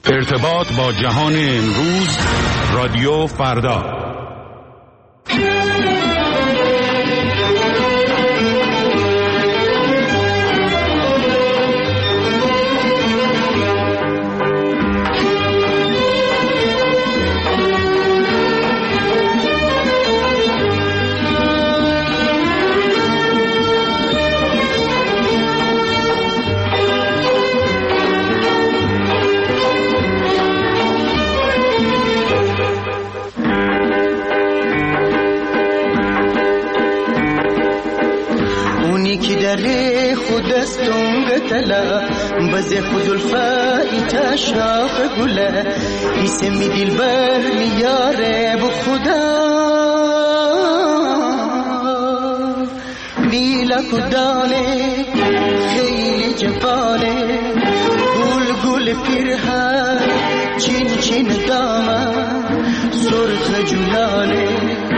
ارتباط با جهان امروز، رادیو فردا. بزه خزلفای تشاق گله اسمی دلبر میاره بخدا لیلا کدانه خیلی جوانه گل گل پیرهن چین چین دامن سرخ جولانه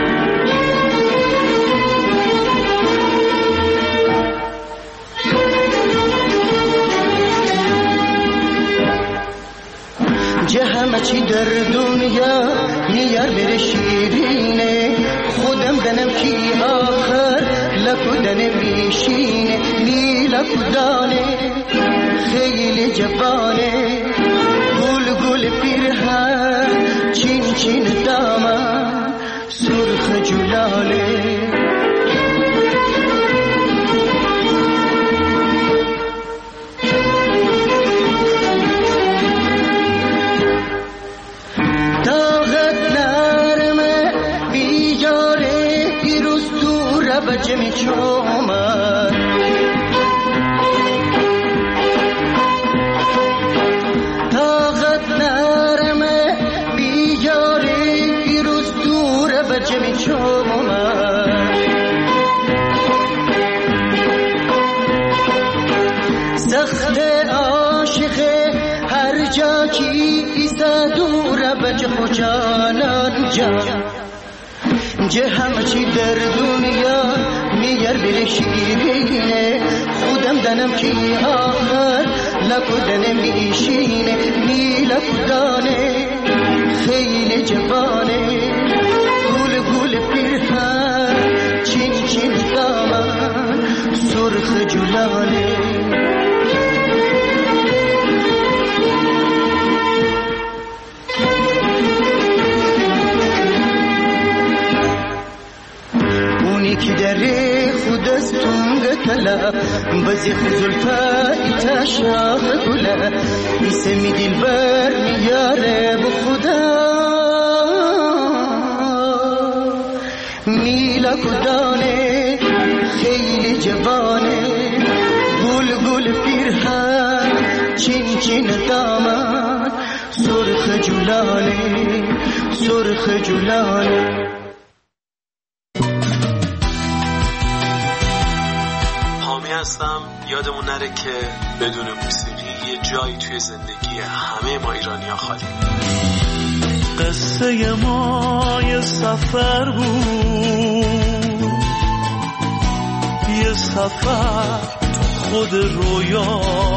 همه چی در دنیا نیار بره شیرینه خودم دنم کی آخر لکدن میشینه لیلا کدانه خیلی جوانه گل گل پیرهن چین چین دامن سرخ جولانه بچه چومد طاقت نرمه بیجاری پیروز دوره بچه چومد سخت عاشقه هر جا کی ایسا دوره بچه خوشانان جا جه همه چی در دنیا میگر بره شیرینه خودم دنم کی آخر لکدن میشینه لیلا کدانه خیلی جوانه گل گل پیرهن چین چین دامن سرخ جولانه کی دره خود از تونگ تلا بزی خزلفای تشاق گله اسمی دلبر میاره بخدا لیلا کدانه خیلی جوانه گل گل پیرهن چین چین دامن سرخ جولانه سرخ جولانه هستم. یادمون نره که بدون موسیقی یه جایی توی زندگی همه ما ایرانی‌ها خالی. قصه ما یه سفر بود، یه سفر تو خود رویا،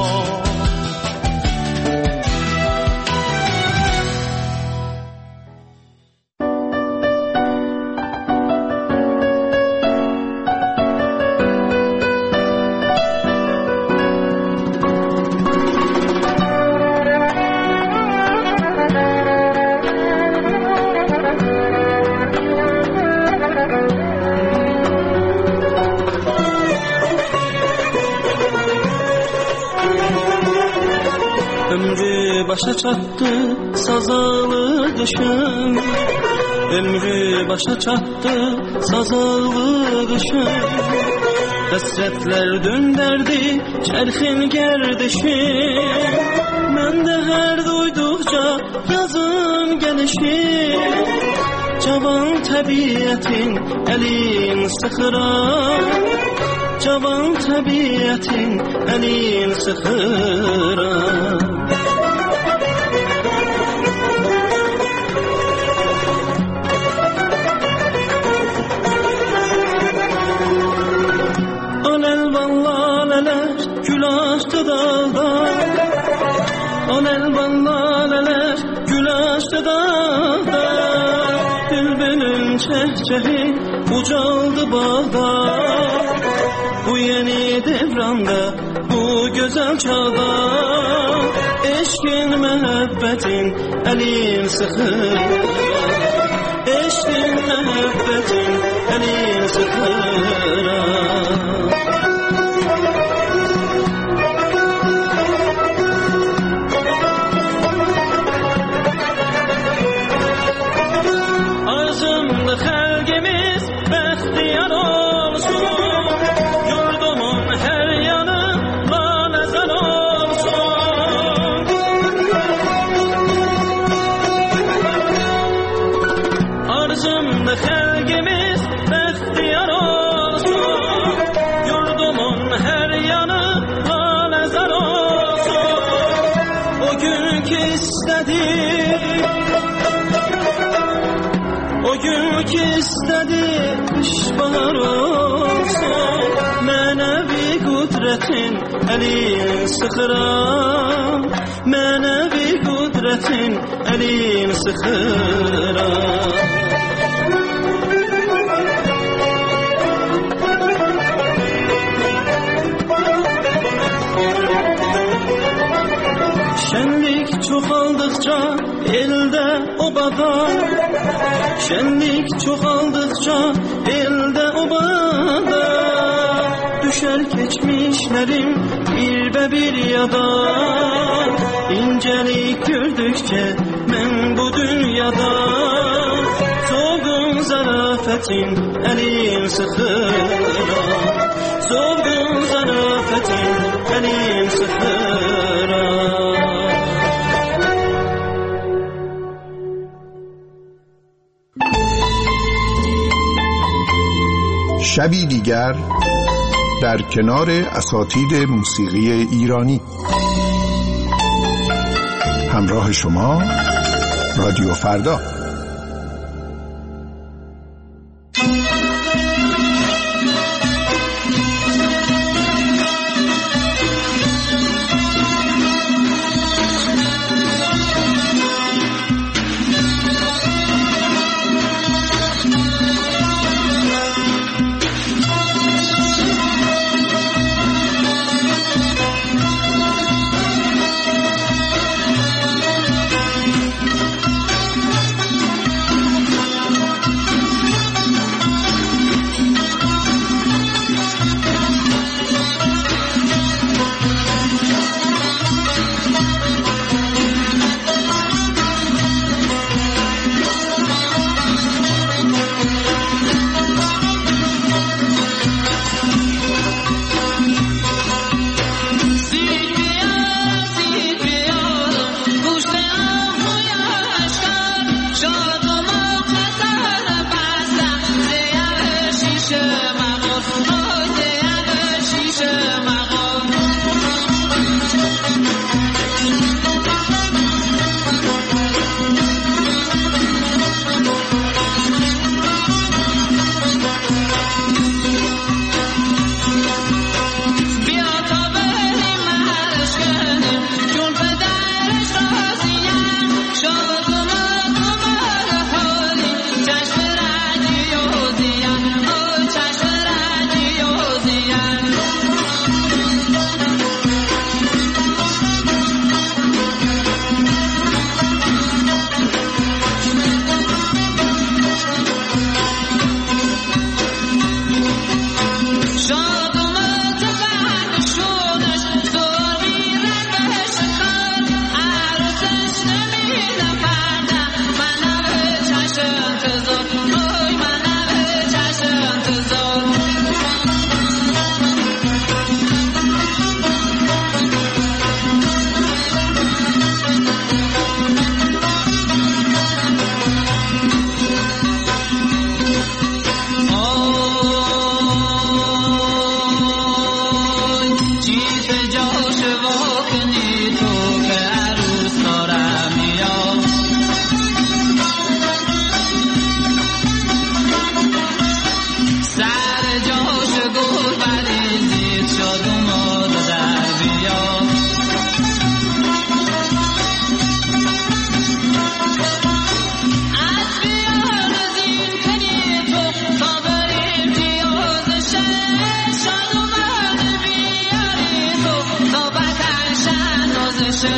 başa çattı sazalı kışın, ömrü başa çattı sazalı kışın. Hasretler dönderdi çerxin gerdişin, ben de her duydukça yazın gelişin. Cavan tabiatin elin sıxıra, cavan tabiatin elin sıxıra. Gül açtı dağda, on elvan laleler açtı dağda, bülbülün çehçehi ucaldı bağda. Bu yeni devranda, bu güzel çağda, eşkin məhəbbətin əlim sıxır. Eşkin məhəbbətin əlim sıxır. Arzumda xəlqimiz bəxtiyar olsun, yurdumun hər yanı laləzər olsun. Arzumda xəlqimiz bəxtiyar olsun, yurdumun hər yanı laləzər olsun. O gün ki istədik, o gün ki istədik işbahar olsun, mənəvi qudretin əlin sıxıram, mənəvi qudretin əlin sıxıram. Şenlik çoxaldıqca elde obada, şenlik çoxaldıqca elde obada, düşer geçmişlerim bir yada. İncelik gördükçe ben bu dünyada, soğun zarafetin elim sıxıram, soğun zarafetin elim sıxıram. شبی دیگر در کنار اساتید موسیقی ایرانی. همراه شما رادیو فردا.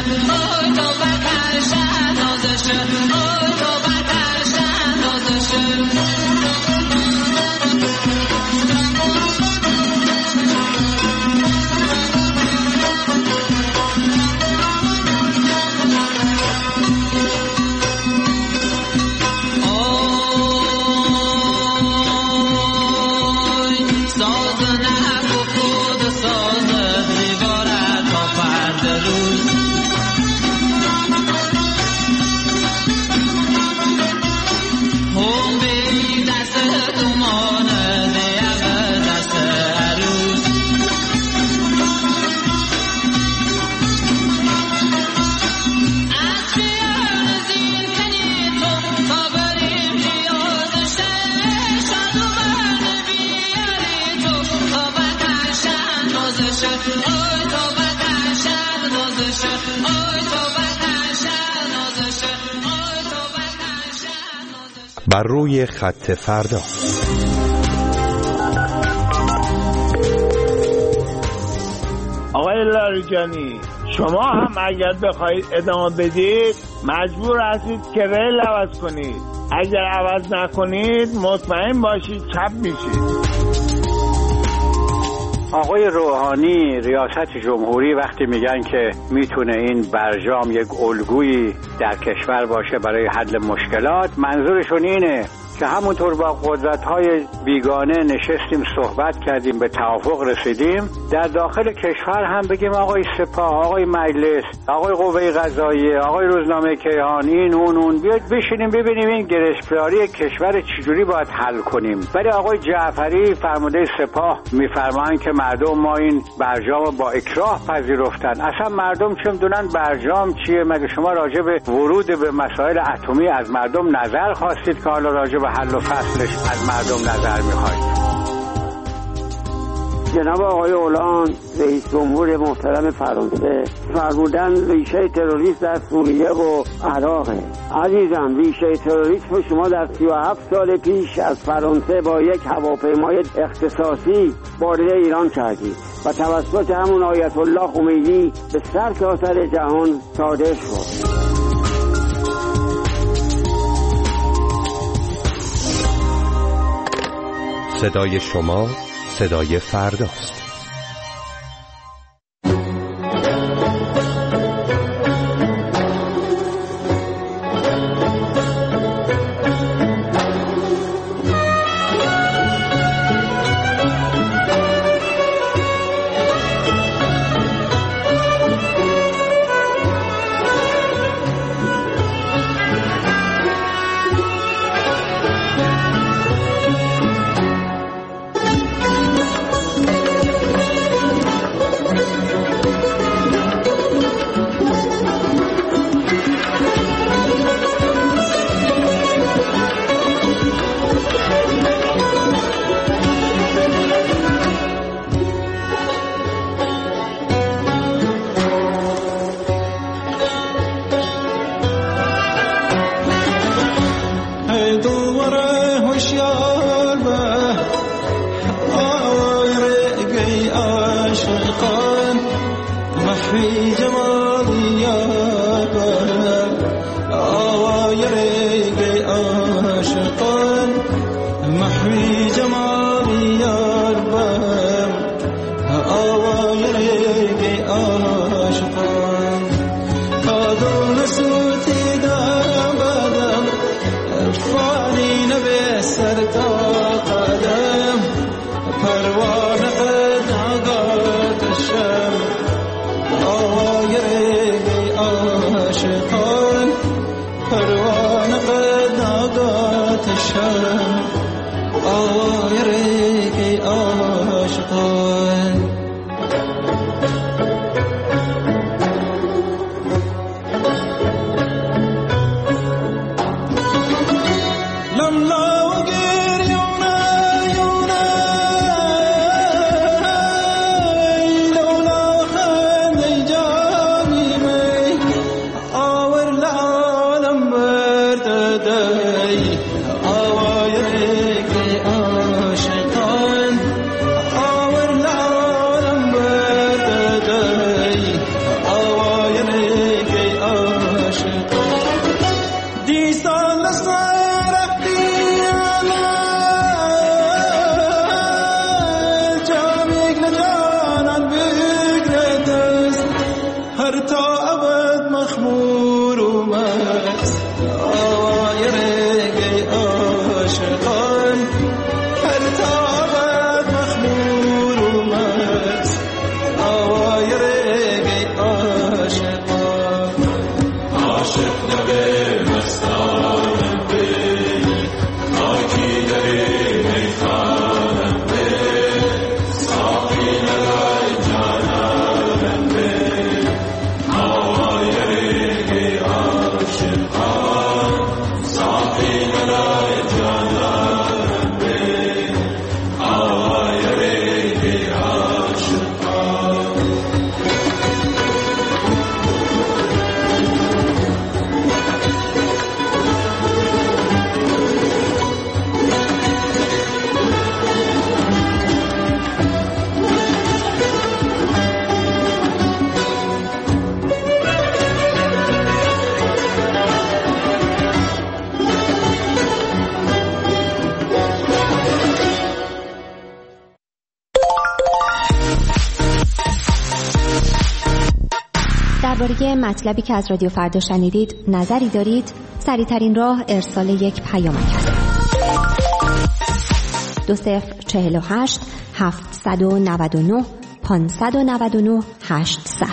آی تو بکشن نازشه آی تو بکشن نازشه بر روی خط فردا. آقای لاریجانی، شما هم اگر بخواید ادامه بدید مجبور هستید که ریل عوض کنید. اگر عوض نکنید مطمئن باشید چپ میشید. آقای روحانی ریاست جمهوری وقتی میگن که میتونه این برجام یک الگویی در کشور باشه برای حل مشکلات، منظورشون اینه که همونطور با قدرت‌های بیگانه نشستیم صحبت کردیم به توافق رسیدیم، در داخل کشور هم بگیم آقای سپاه، آقای مجلس، آقای قوه قضاییه، آقای روزنامه کیهان، این اون بیاید بشینیم ببینیم این گرفتاری کشور چجوری باید حل کنیم. ولی آقای جعفری فرمانده سپاه میفرمایند که مردم ما این برجام با اکراه پذیرفتن. اصلا مردم چه میدونن برجام چیه؟ مگه شما راجع به ورود به مسائل اتمی از مردم نظر خواستید که حالا راجع به حل و فصلش از مردم نظر میخواید؟ جناب آقای اولان رئیس جمهور محترم فرانسه فرمودن ریشه تروریسم در سوریه و عراقه. عزیزم، ریشه تروریسم شما در 37 سال پیش از فرانسه با یک هواپیمای اختصاصی وارد ایران کردید و توسط همون آیت الله خمینی به سرتاسر جهان صادر شد. صدای شما صدای فرداست. مخمور و مست آوای رنگ عاشقان پرتابت مخمور و مست آوای رنگ عاشقان عاشق لبه مستانم به خاکی دری میخانم به ساقی لبه جانانم به آوای رنگ عاشقان ساقی لبه جانانم به آوای رنگ عاشقان درباره مطلبی که از رادیو فردا شنیدید نظری دارید؟ سریع‌ترین راه ارسال یک پیامک است. 2048 799 599 800.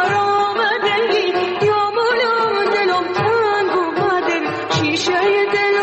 شیشه دل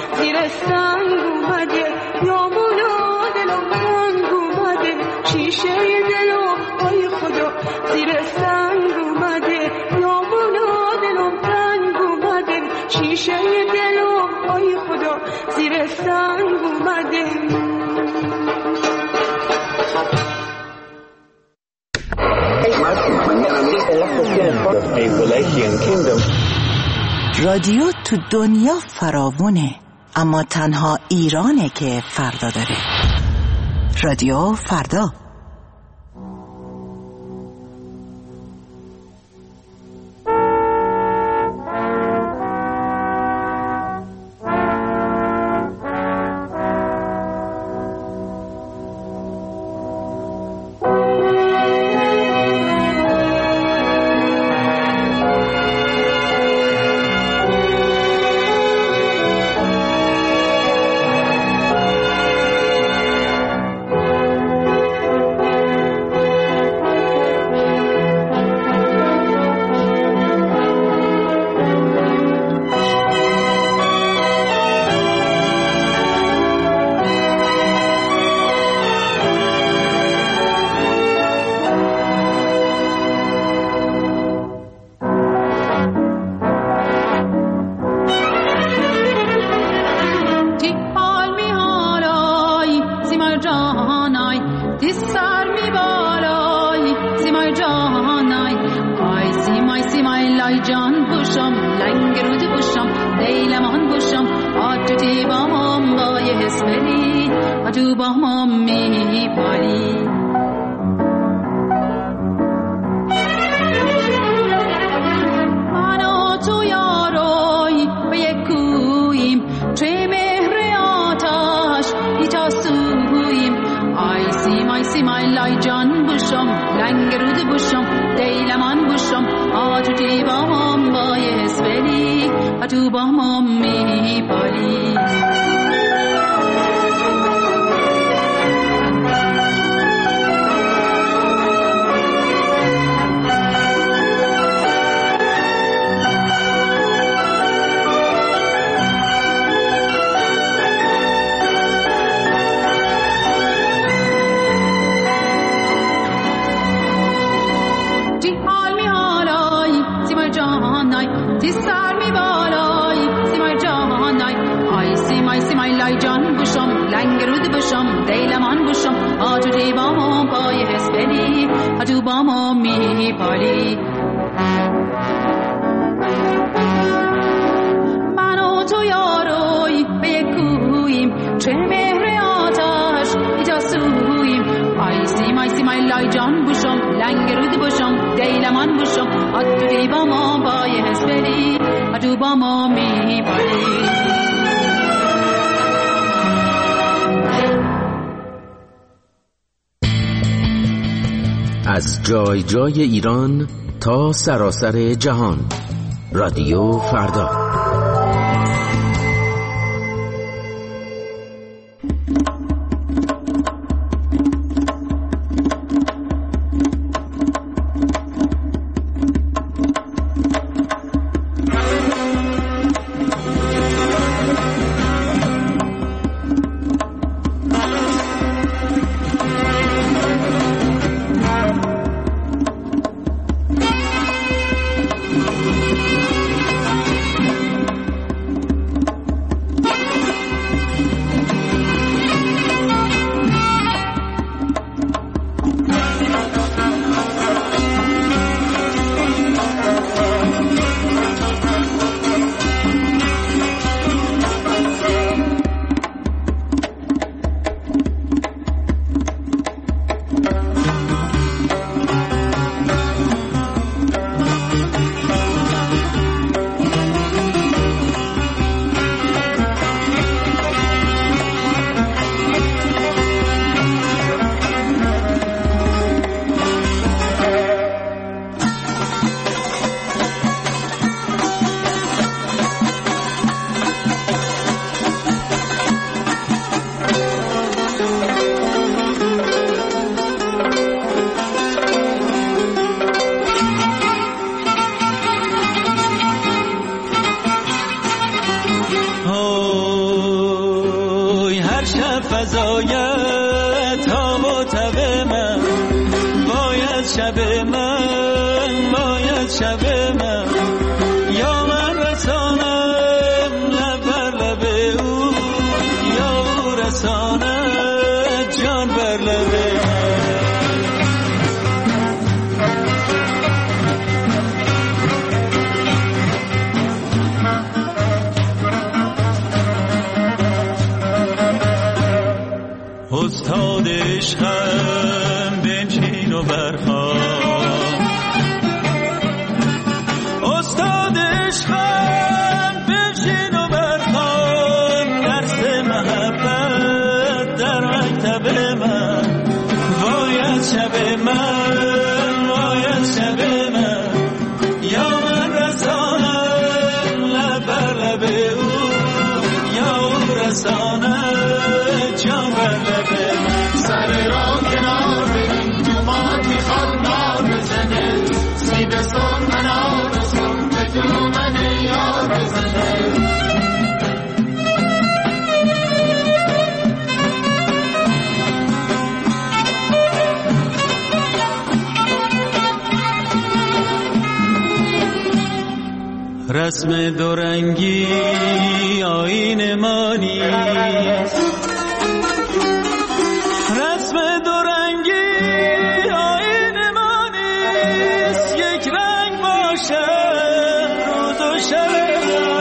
زیر سنگ اومده یامونا دلم تنگ اومده شیشه دلم ای خدا زیر سنگ اومده یامونا دلم تنگ اومده شیشه دلم ای خدا زیر سنگ اومده. رادیو تو دنیا فراوونه، اما تنها ایرانه که فردا داره. رادیو فردا. از جای جای ایران تا سراسر جهان، رادیو فردا. رساند جان بر لب استاد عشقم بنشین و برخوان استاد عشقم بنشین و برخوان درس محبت در مکتب من باید شب من باید شب من یا من رسانم لب بر لب او یا او رسانم جان بر لب سر را کنار بریم دومات میخواد نار بزنه سیب سن انار سن به دومن یار بزنه رسم دورنگی آیین ما نیست رسم دورنگی آیین ما نیست یک رنگ باشه روز و شب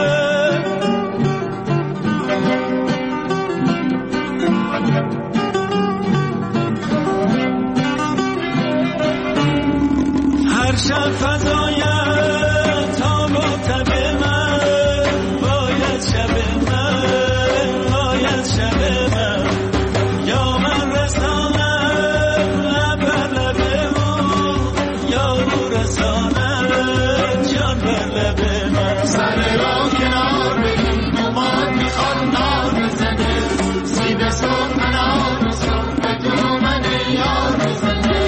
هر شب فضای تاب و تب من باید شب من باید شب من یا من رسانم لب بر لب او یا او رسانم جان بر لب من سر را کنار بریم دومات میخواد نار بزنه سیب سن انار سن به دومن یار بزنه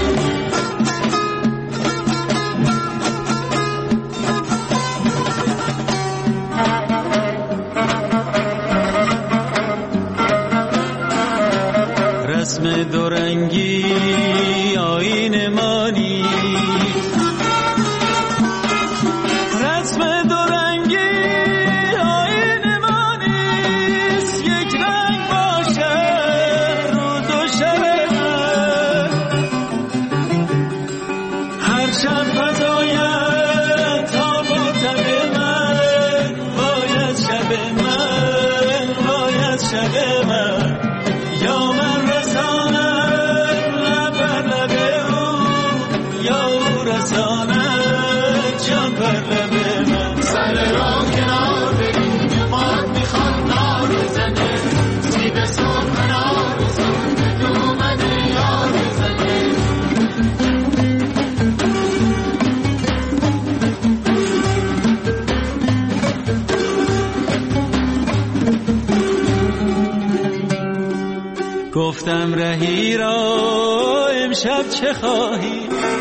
رسم دورنگی آیین ما نیست رسم دورنگی آیین ما نیست یک رنگ باشه روز و شب هر شب فضایت تاب و تب من باید شب من باید شب من یا من رسانم لب بر لب او یا او رسانم جان بر لب من سر را کنار بریم دومات میخواد نار بزنه سیب سن انار سن به دومن یار بزنه گفتم رهی را امشب چه خواهی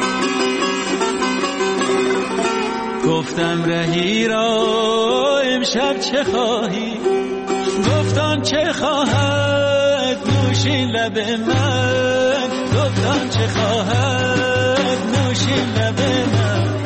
گفتم رهی را امشب چه خواهی گفتم چه خواهد نوشین لب من گفتم چه خواهد نوشین لب من